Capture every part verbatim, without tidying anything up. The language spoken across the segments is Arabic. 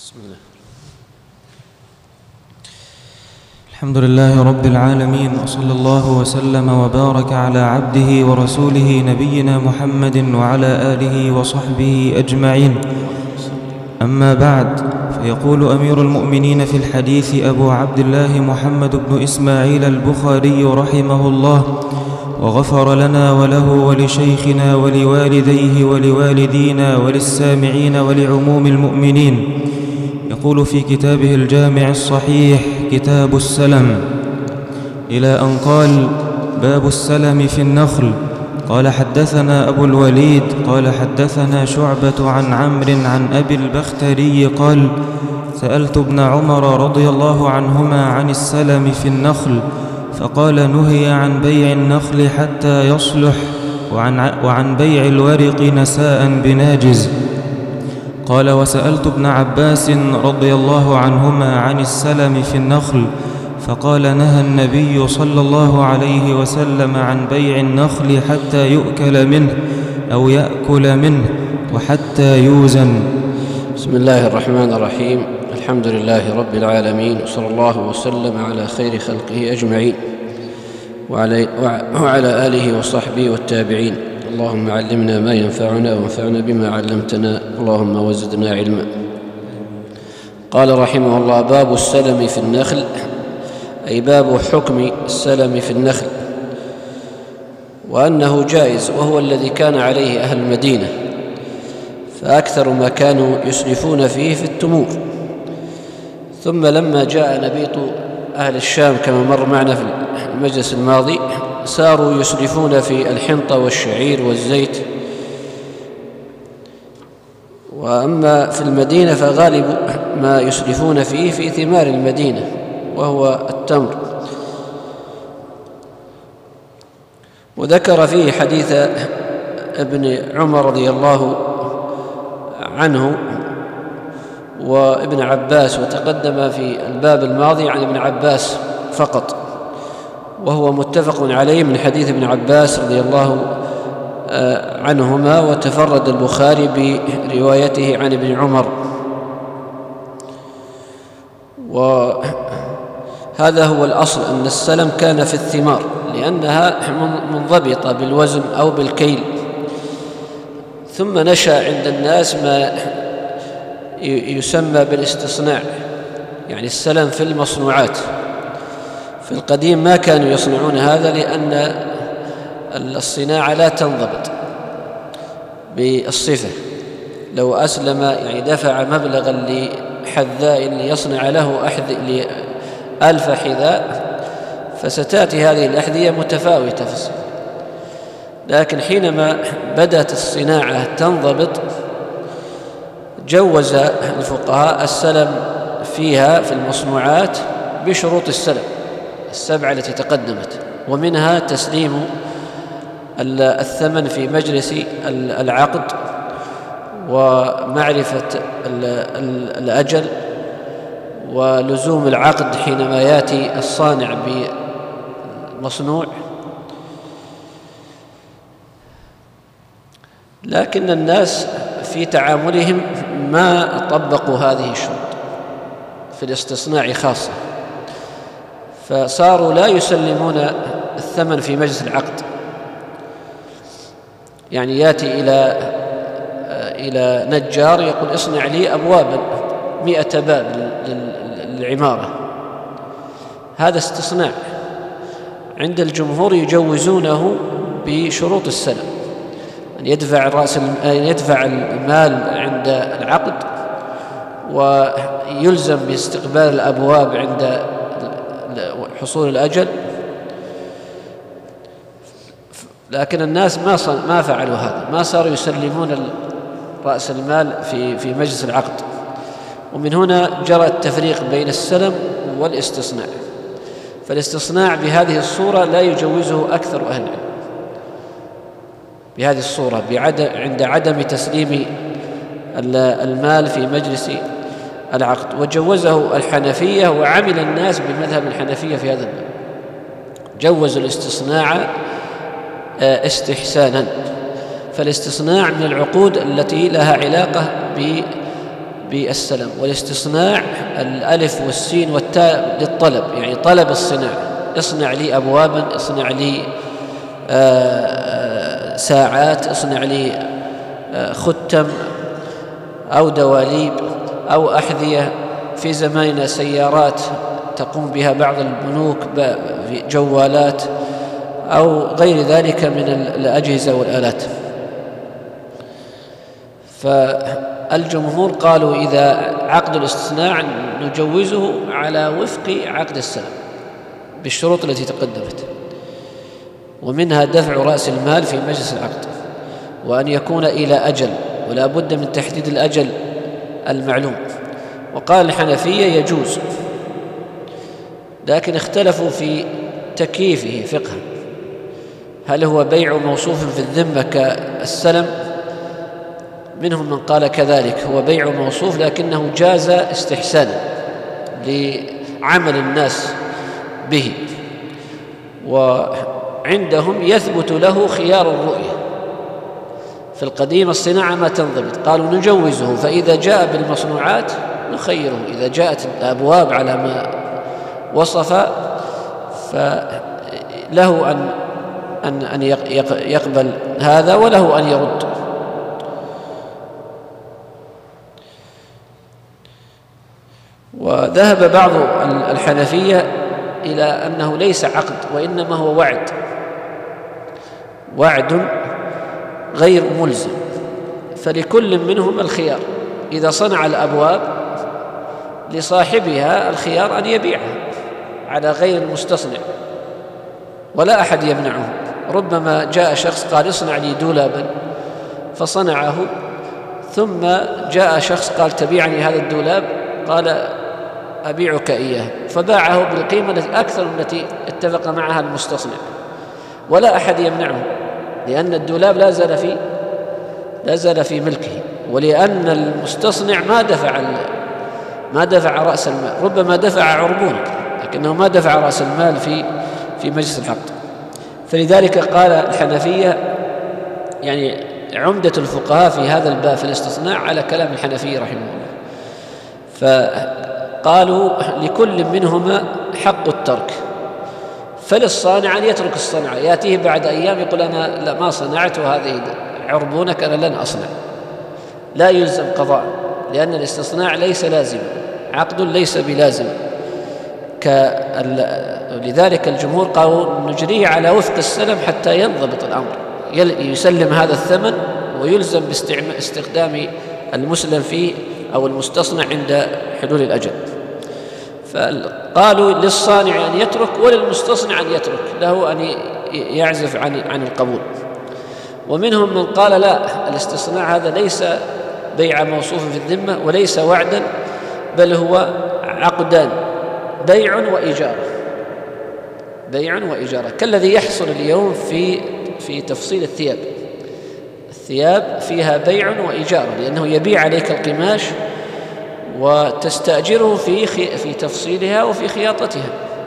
بسم الله. الحمد لله رب العالمين، وصلى الله وسلم وبارك على عبده ورسوله نبينا محمد وعلى آله وصحبه أجمعين. أما بعد، فيقول أمير المؤمنين في الحديث أبو عبد الله محمد بن إسماعيل البخاري رحمه الله، وغفر لنا وله ولشيخنا ولوالديه ولوالدينا وللسامعين ولعموم المؤمنين. يقول في كتابه الجامع الصحيح كتاب السلم إلى أن قال: باب السلم في النخل. قال: حدثنا أبو الوليد قال حدثنا شعبة عن عمرو عن أبي البختري قال: سألت ابن عمر رضي الله عنهما عن السلم في النخل، فقال: نهي عن بيع النخل حتى يصلح، وعن, وعن بيع الورق نساء بناجز. قال: وسألت ابن عباس رضي الله عنهما عن السلم في النخل، فقال: نهى النبي صلى الله عليه وسلم عن بيع النخل حتى يؤكل منه أو يأكل منه وحتى يوزن. بسم الله الرحمن الرحيم. الحمد لله رب العالمين، وصلى الله وسلم على خير خلقه أجمعين وعلى, وعلى آله وصحبه والتابعين. اللهم علمنا ما ينفعنا وانفعنا بما علمتنا، اللهم وزدنا علما. قال رحمه الله: باب السلم في النخل، أي باب حكم السلم في النخل، وأنه جائز، وهو الذي كان عليه أهل المدينة، فأكثر ما كانوا يسلفون فيه في التمور. ثم لما جاء نبيط أهل الشام كما مر معنا في المجلس الماضي، صاروا يسلفون في الحنطة والشعير والزيت. وأما في المدينة فغالب ما يسلفون فيه في ثمار المدينة، وهو التمر. وذكر فيه حديث ابن عمر رضي الله عنه وابن عباس، وتقدم في الباب الماضي عن ابن عباس فقط، وهو متفق عليه من حديث ابن عباس رضي الله عنهما، وتفرد البخاري بروايته عن ابن عمر. وهذا هو الأصل، أن السلم كان في الثمار، لأنها منضبطة بالوزن أو بالكيل. ثم نشأ عند الناس ما يسمى بالاستصناع، يعني السلم في المصنوعات. في القديم ما كانوا يصنعون هذا، لأن الصناعة لا تنضبط بالصفة. لو أسلم يعني دفع مبلغا لحذاء ليصنع له أحذية ألف حذاء، فستأتي هذه الأحذية متفاوتة في الصفة. لكن حينما بدأت الصناعة تنضبط، جوز الفقهاء السلم فيها في المصنوعات بشروط السلم السبعة التي تقدمت، ومنها تسليم الثمن في مجلس العقد، ومعرفة الأجل، ولزوم العقد حينما يأتي الصانع بمصنوع. لكن الناس في تعاملهم ما طبقوا هذه الشروط في الاستصناع خاصة، فصاروا لا يسلمون الثمن في مجلس العقد. يعني يأتي إلى إلى نجار يقول: اصنع لي أبوابا مئة باب للعمارة. هذا استصناع. عند الجمهور يجوزونه بشروط السلم، أن يدفع الرأس أن يدفع المال عند العقد، ويلزم باستقبال الأبواب عند حصول الأجل. لكن الناس ما ما فعلوا هذا، ما صاروا يسلمون رأس المال في في مجلس العقد. ومن هنا جرى التفريق بين السلم والاستصناع. فالاستصناع بهذه الصورة لا يجوزه أكثر أهل العلم، بهذه الصورة بعدم عند عدم تسليم المال في مجلس العقد. وجوزه الحنفية، وعمل الناس بمذهب الحنفية في هذا الباب، جوزوا الاستصناع استحسانا. فالاستصناع من العقود التي لها علاقة بالسلم. والاستصناع الألف والسين والتاء للطلب، يعني طلب الصناعة، اصنع لي أبوابا، اصنع لي ساعات، اصنع لي ختم أو دواليب أو أحذية. في زماننا سيارات تقوم بها بعض البنوك، جوالات أو غير ذلك من الأجهزة والآلات. فالجمهور قالوا إذا عقد الاستصناع نجوزه على وفق عقد السلم بالشروط التي تقدمت، ومنها دفع رأس المال في مجلس العقد، وأن يكون إلى أجل، ولا بد من تحديد الأجل المعلوم. وقال الحنفية يجوز، لكن اختلفوا في تكييفه فقها، هل هو بيع موصوف في الذمة كالسلم؟ منهم من قال كذلك، هو بيع موصوف لكنه جاز استحسانا لعمل الناس به، وعندهم يثبت له خيار الرؤية. في القديم الصناعة ما تنضبط، قالوا نجوزه، فإذا جاء بالمصنوعات نخيره، إذا جاءت الأبواب على ما وصف فله أن أن أن يقبل هذا وله أن يرد. وذهب بعض الحنفية إلى أنه ليس عقد، وإنما هو وعد، وعد غير ملزم، فلكل منهم الخيار. إذا صنع الأبواب لصاحبها الخيار أن يبيعها على غير المستصنع، ولا أحد يمنعه. ربما جاء شخص قال اصنع لي دولابا فصنعه، ثم جاء شخص قال تبيعني هذا الدولاب، قال أبيعك إياه، فباعه بالقيمة أكثر من التي اتفق معها المستصنع، ولا أحد يمنعه، لأن الدولاب لا زال في لا زال في ملكه، ولأن المستصنع ما دفع ما دفع رأس المال، ربما دفع عربون لكنه ما دفع رأس المال في في مجلس العقد. فلذلك قال الحنفية، يعني عمدة الفقهاء في هذا الباب في الاستصناع على كلام الحنفية رحمه الله، فقالوا لكل منهما حق الترك. فللصانع أن يترك الصنعة، يأتيه بعد أيام يقول أنا لا ما صنعت وهذه عربونك أنا لن أصنع، لا يلزم قضاء، لأن الاستصناع ليس لازم، عقد ليس بلازم. لذلك الجمهور قالوا نجريه على وفق السلم حتى ينضبط الأمر، يسلم هذا الثمن ويلزم باستخدام المسلم فيه أو المستصنع عند حلول الأجل. فقالوا للصانع أن يترك وللمستصنع أن يترك، له أن يعزف عن عن القبول. ومنهم من قال لا، الاستصناع هذا ليس بيع موصوف في الذمة وليس وعدا، بل هو عقدان، بيع وإجارة، بيع وإجارة، كالذي يحصل اليوم في في تفصيل الثياب. الثياب فيها بيع وإجارة، لأنه يبيع عليك القماش وتستأجره في في تفصيلها وفي خياطتها.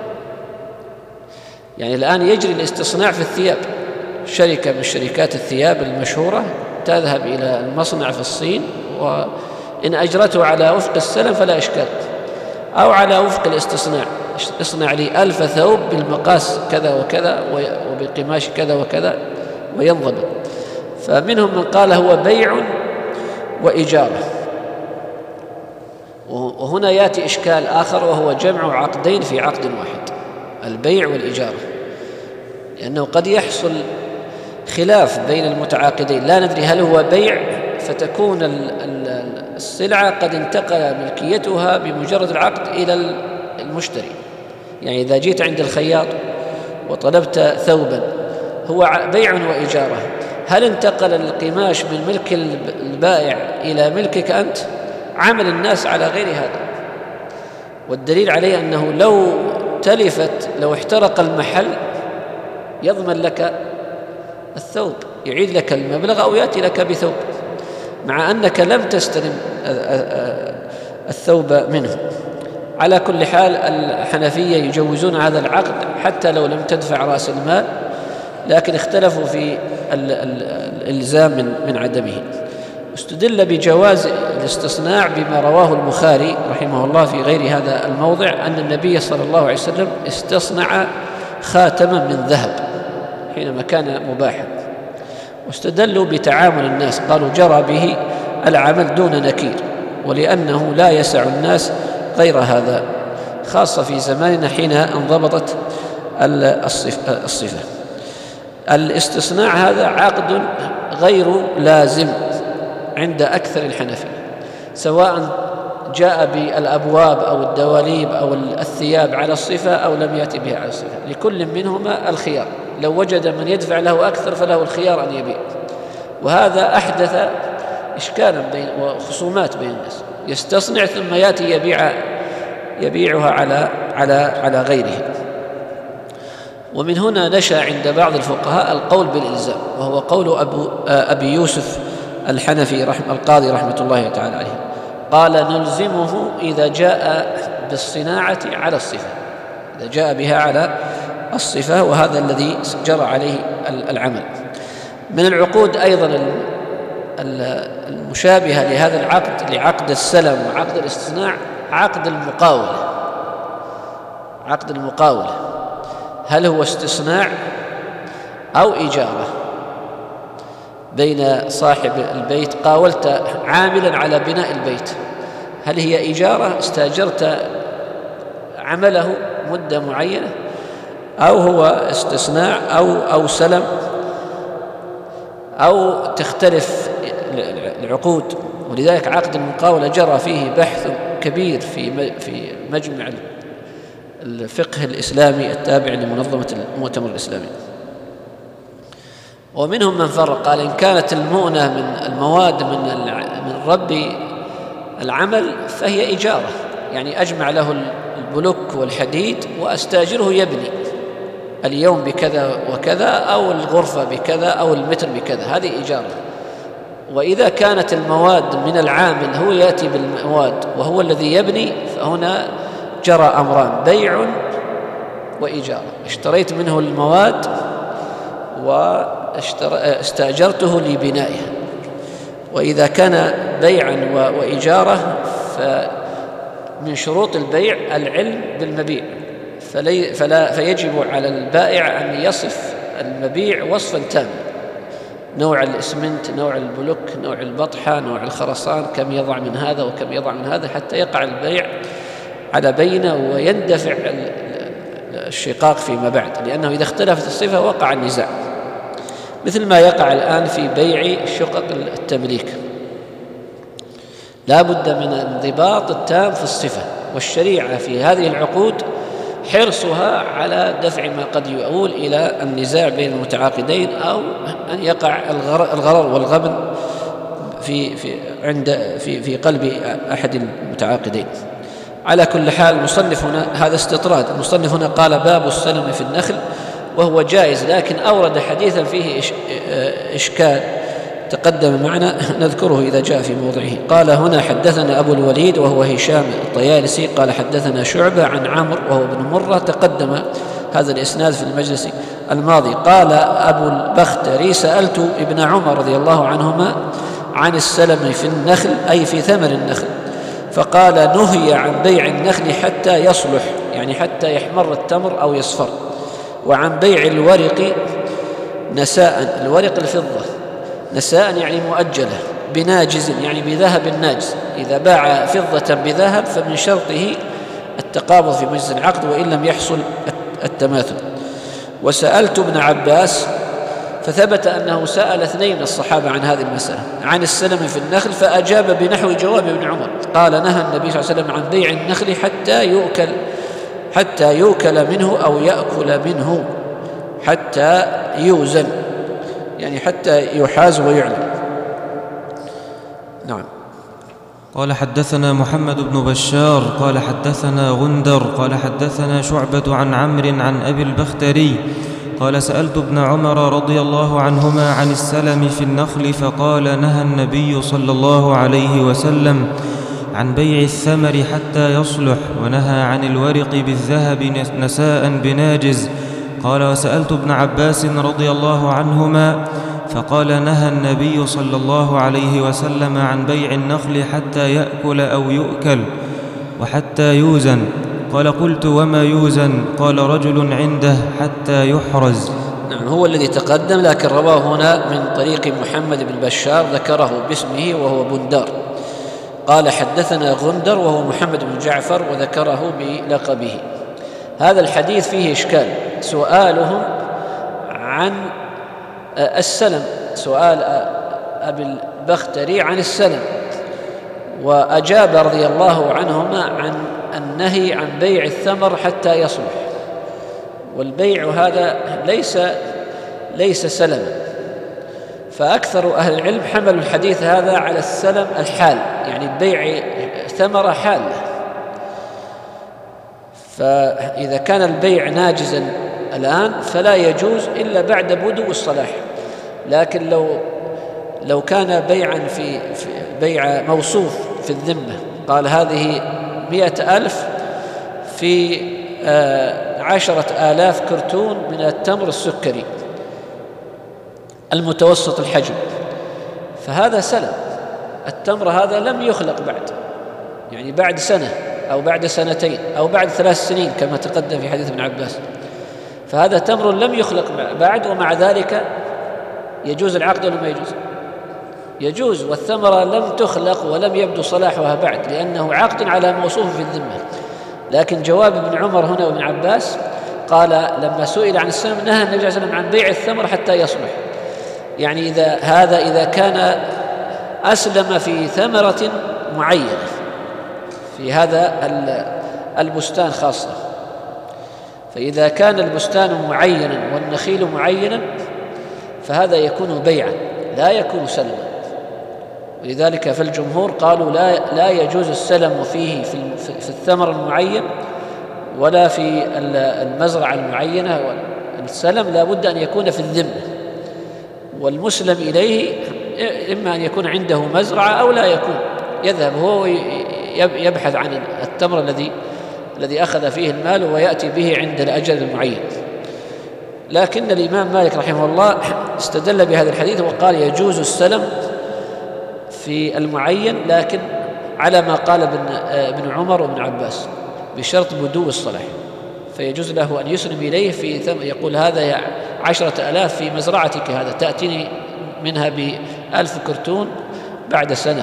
يعني الآن يجري الاستصناع في الثياب، شركة من شركات الثياب المشهورة تذهب إلى المصنع في الصين، وإن أجرته على وفق السلم فلا إشكال، أو على وفق الاستصناع، اصنع لي ألف ثوب بالمقاس كذا وكذا وبقماش كذا وكذا وينضبط. فمنهم من قال هو بيع وإجارة. وهنا يأتي إشكال آخر، وهو جمع عقدين في عقد واحد، البيع والإجارة، لأنه قد يحصل خلاف بين المتعاقدين، لا ندري هل هو بيع فتكون السلعة قد انتقل ملكيتها بمجرد العقد إلى المشتري. يعني إذا جيت عند الخياط وطلبت ثوبا هو بيع وإجارة، هل انتقل القماش من ملك البائع إلى ملكك أنت؟ عمل الناس على غير هذا. والدليل عليه أنه لو تلفت، لو احترق المحل يضمن لك الثوب، يعيد لك المبلغ أو يأتي لك بثوب، مع أنك لم تستلم الثوب منه. على كل حال الحنفية يجوزون هذا العقد حتى لو لم تدفع رأس المال، لكن اختلفوا في الإلزام من من عدمه. استدل بجواز الاستصناع بما رواه البخاري رحمه الله في غير هذا الموضع أن النبي صلى الله عليه وسلم استصنع خاتما من ذهب حينما كان مباحا، واستدلوا بتعامل الناس، قالوا جرى به العمل دون نكير، ولأنه لا يسع الناس غير هذا، خاصة في زماننا حين انضبطت الصفة. الاستصناع هذا عقد غير لازم عند أكثر الحنفية، سواء جاء بالأبواب أو الدواليب أو الثياب على الصفة أو لم يأتي بها على الصفة، لكل منهما الخيار، لو وجد من يدفع له أكثر فله الخيار أن يبيع. وهذا أحدث إشكالا بين وخصومات بين الناس، يستصنع ثم يأتي يبيع يبيعها على على على غيره. ومن هنا نشأ عند بعض الفقهاء القول بالإلزام، وهو قول أبو أبي يوسف الحنفي رحمه القاضي رحمة الله تعالى عليه، قال نلزمه إذا جاء بالصناعة على الصفة، إذا جاء بها على الصفة، وهذا الذي جرى عليه العمل. من العقود أيضا المشابهة لهذا العقد، لعقد السلم وعقد الاستثناء، عقد المقاولة. عقد المقاولة هل هو استصناع أو إجارة؟ بين صاحب البيت، قاولت عاملا على بناء البيت، هل هي إجارة استأجرت عمله مدة معينة، أو هو استصناع أو أو سلم، أو تختلف العقود. ولذلك عقد المقاولة جرى فيه بحث كبير في في مجمع الفقه الإسلامي التابع لمنظمة المؤتمر الإسلامي. ومنهم من فرق، قال إن كانت المؤنة من المواد من من رب العمل فهي إجارة، يعني أجمع له البلوك والحديد وأستاجره يبني اليوم بكذا وكذا، أو الغرفة بكذا، أو المتر بكذا، هذه إجارة. وإذا كانت المواد من العامل هو يأتي بالمواد وهو الذي يبني، فهنا جرى أمران، بيع وإجارة، اشتريت منه المواد واستأجرته لبنائها. وإذا كان بيعا وإجارة فمن شروط البيع العلم بالمبيع، فلي فلا فيجب على البائع أن يصف المبيع وصفا تاما، نوع الإسمنت، نوع البلوك، نوع البطحة، نوع الخرسان، كم يضع من هذا وكم يضع من هذا، حتى يقع البيع على بينة ويندفع الشقاق فيما بعد، لأنه إذا اختلفت الصفة وقع النزاع، مثل ما يقع الآن في بيع شقق التمليك. لا بد من الانضباط التام في الصفة، والشريعة في هذه العقود حرصها على دفع ما قد يؤول إلى النزاع بين المتعاقدين، أو أن يقع الغرر والغبن في في عند في في قلب أحد المتعاقدين. على كل حال المصنف هنا، هذا استطراد، المصنف هنا قال باب السلم في النخل، وهو جائز، لكن أورد حديثا فيه إشكال تقدم معنا، نذكره إذا جاء في موضعه. قال هنا حدثنا أبو الوليد وهو هشام الطيالسي قال حدثنا شعبة عن عمرو وهو ابن مرة، تقدم هذا الإسناد في المجلس الماضي. قال أبو البختري سألت ابن عمر رضي الله عنهما عن السلم في النخل، أي في ثمر النخل، فقال نهي عن بيع النخل حتى يصلح، يعني حتى يحمر التمر أو يصفر، وعن بيع الورق نساء، الورق الفضة، نساء يعني مؤجلة، بناجز يعني بذهب ناجز، إذا باع فضة بذهب فمن شرطه التقابض في مجلس العقد وإن لم يحصل التماثل. وسألت ابن عباس فثبت أنه سأل اثنين من الصحابة عن هذه المسألة عن السلم في النخل، فأجاب بنحو جواب ابن عمر، قال نهى النبي صلى الله عليه وسلم عن بيع النخل حتى يؤكل حتى يؤكل منه أو يأكل منه، حتى يوزن، يعني حتى يحاز ويعلم. نعم. قال حدثنا محمد بن بشار قال حدثنا غندر قال حدثنا شعبة عن عمرو عن أبي البختري قال سألت ابن عمر رضي الله عنهما عن السلم في النخل، فقال نهى النبي صلى الله عليه وسلم عن بيع الثمر حتى يصلح، ونهى عن الورق بالذهب نساء بناجز. قال وسألت ابن عباس رضي الله عنهما فقال: نهى النبي صلى الله عليه وسلم عن بيع النخل حتى يأكل أو يؤكل وحتى يوزن. قال: قلت: وما يوزن؟ قال: رجل عنده حتى يحرز. نعم، هو الذي تقدم، لكن رواه هنا من طريق محمد بن بشار ذكره باسمه وهو بندار. قال: حدثنا غندر وهو محمد بن جعفر وذكره بلقبه. هذا الحديث فيه إشكال، سؤالهم عن السلم، سؤال أبي البختري عن السلم، وأجاب رضي الله عنهما عن النهي عن بيع الثمر حتى يصلح، والبيع هذا ليس ليس سلما، فأكثر أهل العلم حملوا الحديث هذا على السلم الحال، يعني بيع ثمرة حالة. فإذا كان البيع ناجزا الآن فلا يجوز إلا بعد بدو الصلاح، لكن لو لو كان بيعا في, في بيع موصوف في الذمة، قال هذه مئة ألف في آه عشرة آلاف كرتون من التمر السكري المتوسط الحجم، فهذا سلم. التمر هذا لم يخلق بعد، يعني بعد سنة أو بعد سنتين أو بعد ثلاث سنين كما تقدم في حديث ابن عباس، فهذا تمر لم يخلق بعد، ومع ذلك يجوز العقد ولا ما يجوز؟ يجوز، والثمرة لم تخلق ولم يبدو صلاحها بعد، لأنه عقد على موصوف في الذمة. لكن جواب ابن عمر هنا وابن عباس قال لما سئل عن السلم نهى النبي صلى الله عليه وسلم عن بيع الثمر حتى يصلح، يعني إذا هذا إذا كان أسلم في ثمرة معينة في هذا البستان خاصة، فإذا كان البستان معينا والنخيل معينا فهذا يكون بيعا لا يكون سلما، ولذلك فالجمهور قالوا لا لا يجوز السلم فيه في في الثمر المعين ولا في المزرعة المعينة. السلم لا بد أن يكون في الذمة، والمسلم إليه إما أن يكون عنده مزرعة أو لا يكون، يذهب هو يبحث عن التمر الذي الذي أخذ فيه المال ويأتي به عند الأجل المعين. لكن الإمام مالك رحمه الله استدل بهذا الحديث وقال يجوز السلم في المعين، لكن على ما قال ابن عمر وابن عباس بشرط بدو الصلاح، فيجوز له أن يسلم إليه في ثم يقول هذا عشرة آلاف في مزرعتك، هذا تأتيني منها بألف كرتون بعد سنة،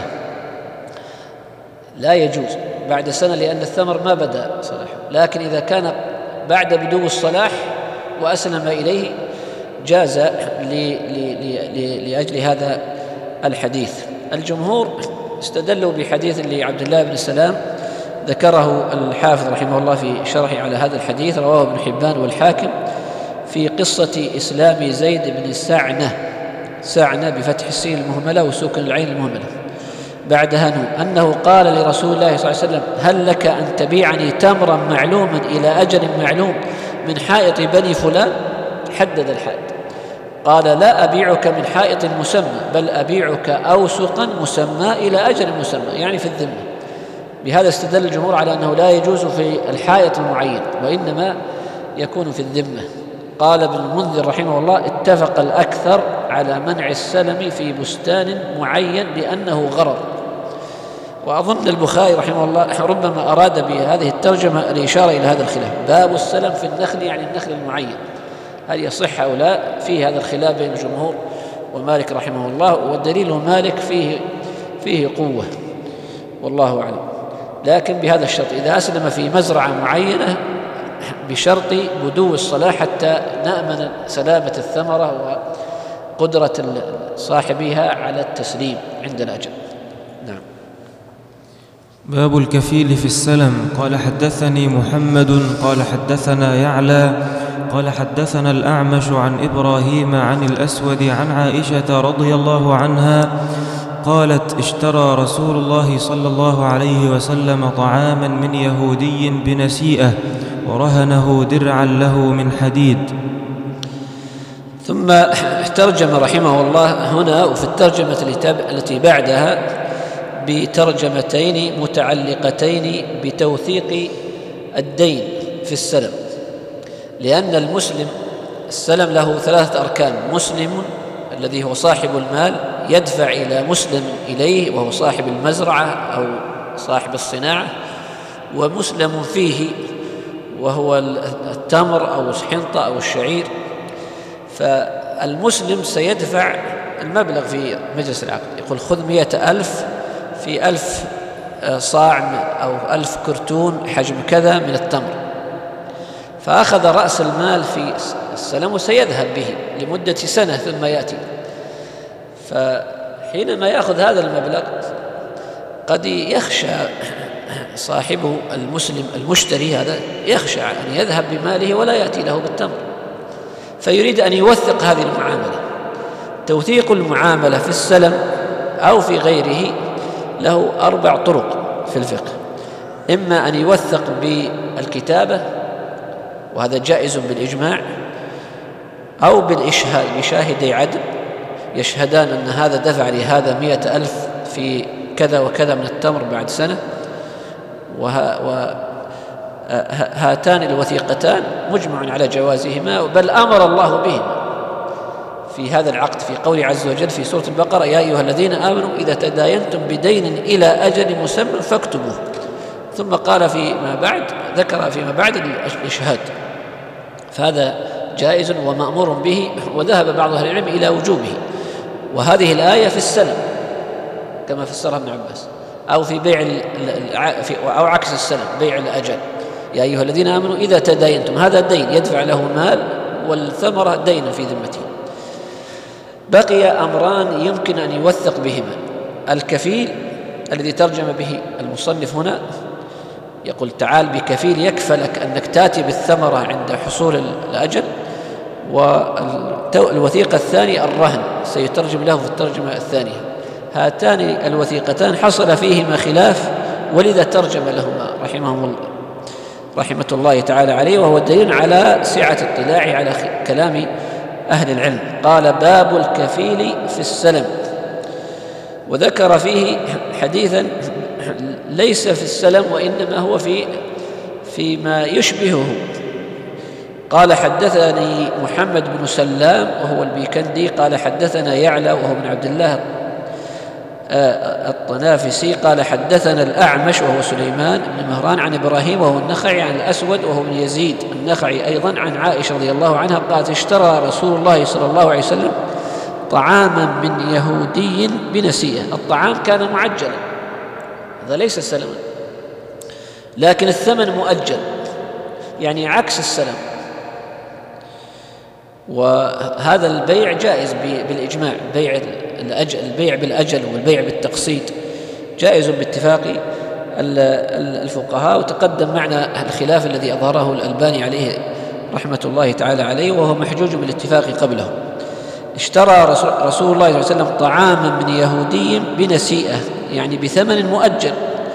لا يجوز بعد سنة لأن الثمر ما بدأ صلاح. لكن إذا كان بعد بدو الصلاح وأسلم إليه جاز لأجل هذا الحديث. الجمهور استدلوا بحديث لعبد الله بن السلام ذكره الحافظ رحمه الله في شرحه على هذا الحديث، رواه ابن حبان والحاكم في قصة إسلام زيد بن سعنة، سعنة بفتح السين المهملة وسكن العين المهملة بعدها نون، أنه قال لرسول الله صلى الله عليه وسلم هل لك أن تبيعني تمرا معلوما إلى أجل معلوم من حائط بني فلان؟ حدد الحائط، قال لا أبيعك من حائط مسمى بل أبيعك أوسقا مسمى إلى أجل مسمى، يعني في الذمة. بهذا استدل الجمهور على أنه لا يجوز في الحائط المعين وإنما يكون في الذمة. قال ابن المنذر رحمه الله اتفق الأكثر على منع السلم في بستان معين لأنه غرض. وأظن البخاري رحمه الله ربما أراد بهذه الترجمة الإشارة إلى هذا الخلاف، باب السلم في النخل يعني النخل المعين، هل يصح أو لا؟ فيه هذا الخلاف بين الجمهور ومالك رحمه الله، والدليل مالك فيه فيه قوة والله أعلم. لكن بهذا الشرط إذا أسلم في مزرعة معينة بشرط بدو الصلاة حتى نأمن سلامة الثمرة وقدرة صاحبها على التسليم عند الأجل. نعم. باب الكفيل في السلم. قال حدثني محمد قال حدثنا يعلى قال حدثنا الأعمش عن إبراهيم عن الأسود عن عائشة رضي الله عنها قالت اشترى رسول الله صلى الله عليه وسلم طعاما من يهودي بنسيئة ورهنه درعا له من حديد. ثم ترجم رحمه الله هنا وفي الترجمة التي بعدها بترجمتين متعلقتين بتوثيق الدين في السلم، لأن المسلم السلم له ثلاثة أركان: مسلم الذي هو صاحب المال يدفع إلى مسلم إليه وهو صاحب المزرعة أو صاحب الصناعة، ومسلم فيه وهو التمر أو الحنطة أو الشعير، فالمسلم سيدفع المبلغ في مجلس العقد، يقول خذ مئة ألف في ألف صاع أو ألف كرتون حجم كذا من التمر، فأخذ رأس المال في السلم وسيذهب به لمدة سنة ثم يأتي. فحينما يأخذ هذا المبلغ قد يخشى صاحبه المسلم المشتري هذا يخشى أن يذهب بماله ولا يأتي له بالتمر، فيريد أن يوثق هذه المعاملة. توثيق المعاملة في السلم أو في غيره له أربع طرق في الفقه: إما أن يوثق بالكتابة وهذا جائز بالإجماع، أو بالإشهاد بشاهدي عدل يشهدان أن هذا دفع لهذا مئة ألف في كذا وكذا من التمر بعد سنة، وهاتان الوثيقتان مجمع على جوازهما، بل أمر الله بهما في هذا العقد في قوله عز وجل في سورة البقرة: يا أيها الذين آمنوا إذا تداينتم بدين إلى أجل مسمى فاكتبوه. ثم قال فيما بعد ذكر فيما بعد الإشهاد، فهذا جائز ومأمور به، وذهب بعض أهل العلم إلى وجوبه. وهذه الآية في السلم كما فسرها ابن عباس، أو في بيع أو عكس السلم بيع الأجل: يا أيها الذين آمنوا إذا تداينتم، هذا دين يدفع له مال والثمرة دين في ذمته. بقي أمران يمكن أن يوثق بهما: الكفيل الذي ترجم به المصنف هنا، يقول تعال بكفيل يكفلك أنك تأتي بالثمرة عند حصول الأجل، والوثيقة الثانية الرهن سيترجم له في الترجمة الثانية. هاتان الوثيقتان حصل فيهما خلاف، ولذا ترجم لهما رحمهم الله رحمة الله تعالى عليه، وهو دليل على سعة اطلاعه على كلام أهل العلم. قال: باب الكفيل في السلم. وذكر فيه حديثا ليس في السلم وإنما هو في فيما يشبهه. قال: حدثني محمد بن سلام وهو البيكندي قال حدثنا يعلى وهو بن عبد الله الطنافسي قال حدثنا الأعمش وهو سليمان بن مهران عن إبراهيم وهو النخعي عن الأسود وهو بن يزيد النخعي أيضا عن عائشة رضي الله عنها قالت: اشترى رسول الله صلى الله عليه وسلم طعاما من يهودي بنسيئة. الطعام كان معجلا، هذا ليس سلما، لكن الثمن مؤجل، يعني عكس السلم. وهذا البيع جائز بالإجماع، بيع الأجل البيع بالأجل والبيع بالتقسيط جائز باتفاق الفقهاء. وتقدم معنا الخلاف الذي أظهره الألباني عليه رحمة الله تعالى عليه، وهو محجوج بالاتفاق قبله. اشترى رسول الله صلى الله عليه وسلم طعاما من يهودي بنسيئة، يعني بثمن مؤجل،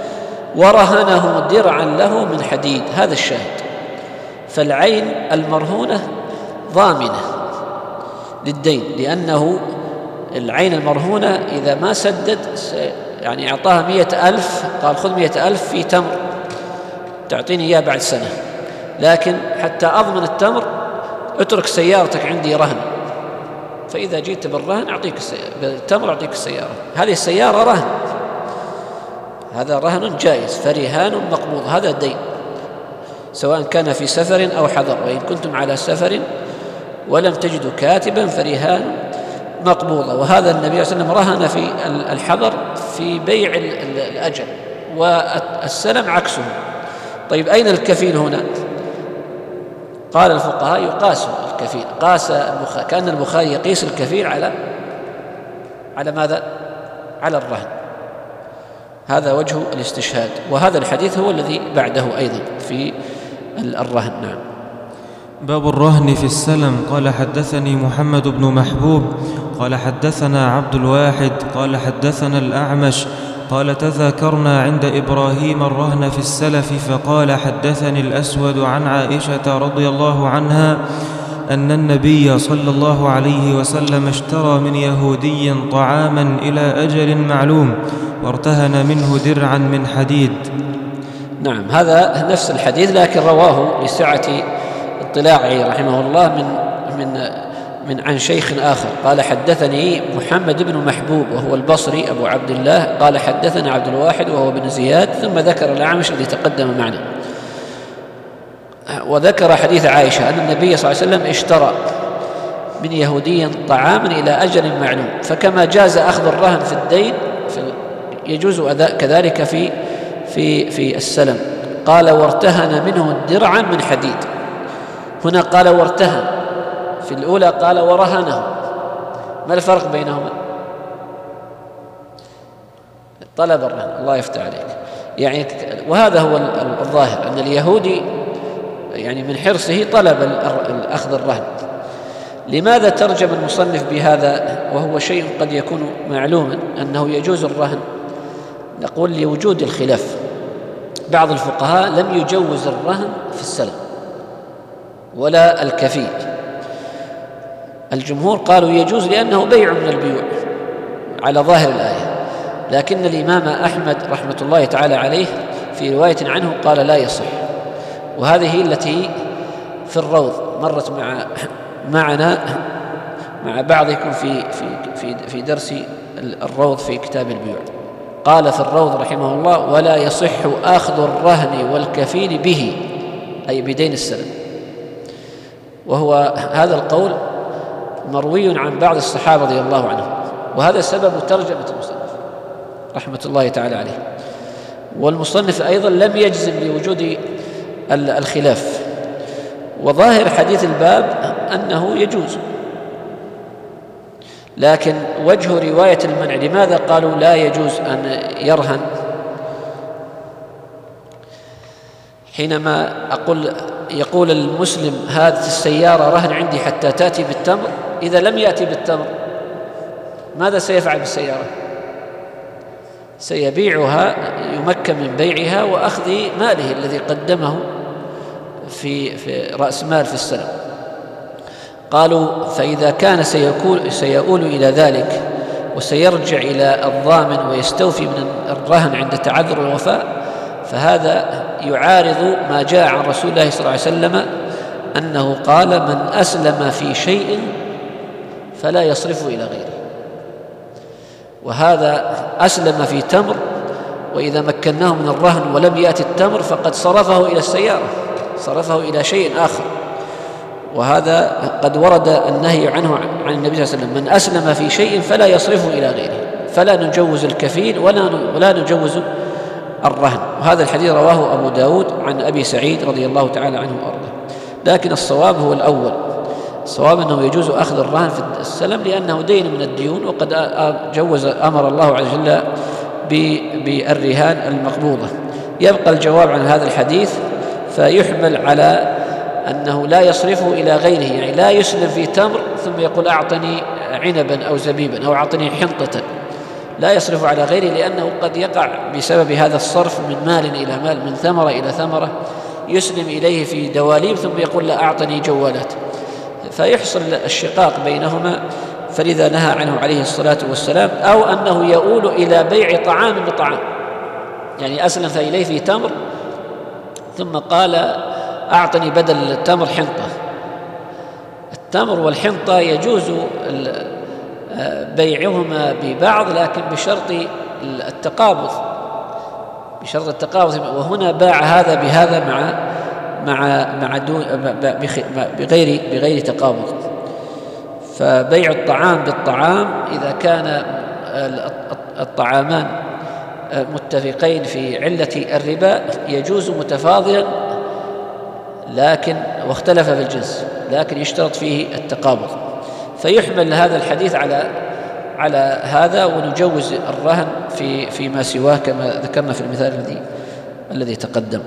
ورهنه درعا له من حديد، هذا الشاهد. فالعين المرهونة ضامنة للدين، لأنه العين المرهونة إذا ما سدد يعني أعطاها مئة ألف، قال خذ مئة ألف في تمر تعطيني إياه بعد سنة، لكن حتى أضمن التمر اترك سيارتك عندي رهن، فإذا جئت بالرهن أعطيك بالتمر أعطيك السيارة. هذه السيارة رهن، هذا رهن جائز، فرهان مقبوض، هذا دين سواء كان في سفر أو حضر. وإن كنتم على سفر ولم تجدوا كاتبا فرهان مقبوضة. وهذا النبي صلى الله عليه وسلم رهن في الحضر في بيع الأجل، والسلم عكسه. طيب أين الكفيل هنا؟ قال الفقهاء يقاس الكفيل، قاس البخاري، كأن البخاري يقيس الكفيل على على ماذا؟ على الرهن. هذا وجه الاستشهاد، وهذا الحديث هو الذي بعده أيضا في الرهن. نعم. باب الرهن في السلم. قال حدثني محمد بن محبوب قال حدثنا عبد الواحد قال حدثنا الأعمش قال تذاكرنا عند إبراهيم الرهن في السلف، فقال حدثني الأسود عن عائشة رضي الله عنها أن النبي صلى الله عليه وسلم اشترى من يهودي طعاما إلى أجل معلوم وارتهن منه درعا من حديد. نعم، هذا نفس الحديث، لكن رواه لسعة اطلاعه رحمه الله من من من عن شيخ آخر قال حدثني محمد بن محبوب وهو البصري أبو عبد الله قال حدثنا عبد الواحد وهو بن زياد، ثم ذكر الأعمش الذي تقدم معنا، وذكر حديث عائشة أن النبي صلى الله عليه وسلم اشترى من يهودي طعاما إلى أجل معلوم، فكما جاز أخذ الرهن في الدين يجوز كذلك في في في السلم. قال وارتهن منه درعا من حديد، هنا قال وارتهن، في الأولى قال ورهنه. ما الفرق بينهما؟ طلب الرهن. الله يفتح عليك. يعني وهذا هو الظاهر أن اليهودي يعني من حرصه طلب أخذ الرهن. لماذا ترجم المصنف بهذا وهو شيء قد يكون معلوما أنه يجوز الرهن؟ نقول لوجود الخلاف، بعض الفقهاء لم يجوز الرهن في السلم ولا الكفيل، الجمهور قالوا يجوز لأنه بيع من البيوع على ظاهر الآية، لكن الإمام أحمد رحمة الله تعالى عليه في رواية عنه قال لا يصح، وهذه التي في الروض مرت مع معنا مع بعضكم في في في في درس الروض في كتاب البيوع. قال في الروض رحمه الله ولا يصح أخذ الرهن والكفيل به، أي بدين السلم، وهو هذا القول مروي عن بعض الصحابة رضي الله عنهم، وهذا سبب ترجمة المصنف رحمة الله تعالى عليه. والمصنف أيضا لم يجزم لوجود الخلاف، وظاهر حديث الباب أنه يجوز، لكن وجه رواية المنع لماذا قالوا لا يجوز أن يرهن؟ حينما أقول يقول المسلم هذه السيارة رهن عندي حتى تأتي بالتمر، إذا لم يأتي بالتمر ماذا سيفعل بالسيارة؟ سيبيعها، يمكن من بيعها وأخذ ماله الذي قدمه في, في رأس مال في السلم. قالوا فإذا كان سيكون سيؤول إلى ذلك وسيرجع إلى الضامن ويستوفي من الرهن عند تعذر الوفاء، فهذا يعارض ما جاء عن رسول الله صلى الله عليه وسلم أنه قال من أسلم في شيء فلا يصرفه إلى غيره، وهذا أسلم في تمر، وإذا مكناه من الرهن ولم يأتي التمر فقد صرفه إلى السيارة، صرفه إلى شيء آخر، وهذا قد ورد النهي عنه عن النبي صلى الله عليه وسلم من أسلم في شيء فلا يصرفه إلى غيره، فلا نجوز الكفيل ولا ولا نجوز الرهن. وهذا الحديث رواه أبو داود عن أبي سعيد رضي الله تعالى عنه وأرضاه. لكن الصواب هو الأول، الصواب أنه يجوز أخذ الرهن في السلم لأنه دين من الديون، وقد جوز أمر الله عز وجل بالرهان المقبوضة. يبقى الجواب عن هذا الحديث فيحمل على أنه لا يصرفه إلى غيره، يعني لا يسلم في تمر ثم يقول أعطني عنبا أو زبيبا أو أعطني حنطة، لا يصرف على غيره، لأنه قد يقع بسبب هذا الصرف من مال إلى مال، من ثمرة إلى ثمرة، يسلم إليه في دواليب ثم يقول لا أعطني جوالات، فيحصل الشقاق بينهما، فلذا نهى عنه عليه الصلاة والسلام. أو أنه يؤول إلى بيع طعام بطعام، يعني أسلم إليه في تمر ثم قال أعطني بدل التمر حنطة. التمر والحنطة يجوز بيعهما ببعض لكن بشرط التقابض، بشرط التقابض، وهنا باع هذا بهذا مع مع مع دون بغير بغير تقابض. فبيع الطعام بالطعام إذا كان الطعامان متفقين في علة الربا يجوز متفاضلا، لكن واختلف في الجنس، لكن يشترط فيه التقابض، فيحمل هذا الحديث على على هذا، ونجوز الرهن في فيما سواه كما ذكرنا في المثال الذي الذي تقدم.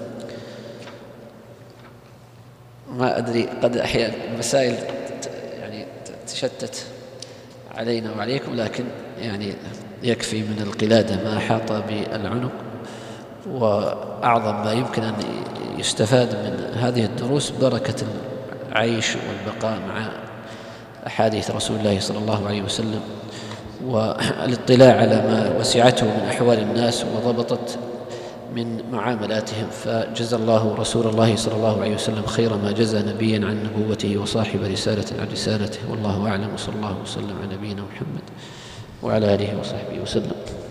ما أدري قد أحيانا المسائل يعني تشتت علينا وعليكم، لكن يعني يكفي من القلادة ما أحاط بالعنق، وأعظم ما يمكن أن يستفاد من هذه الدروس بركة العيش والبقاء مع أحاديث رسول الله صلى الله عليه وسلم، والاطلاع على ما وسعته من أحوال الناس وضبطت من معاملاتهم. فجزى الله رسول الله صلى الله عليه وسلم خير ما جزى نبيا عن نبوته وصاحب رسالة عن رسالته، والله أعلم، وصلى الله وسلم على نبينا محمد وعلى آله وصحبه وسلم.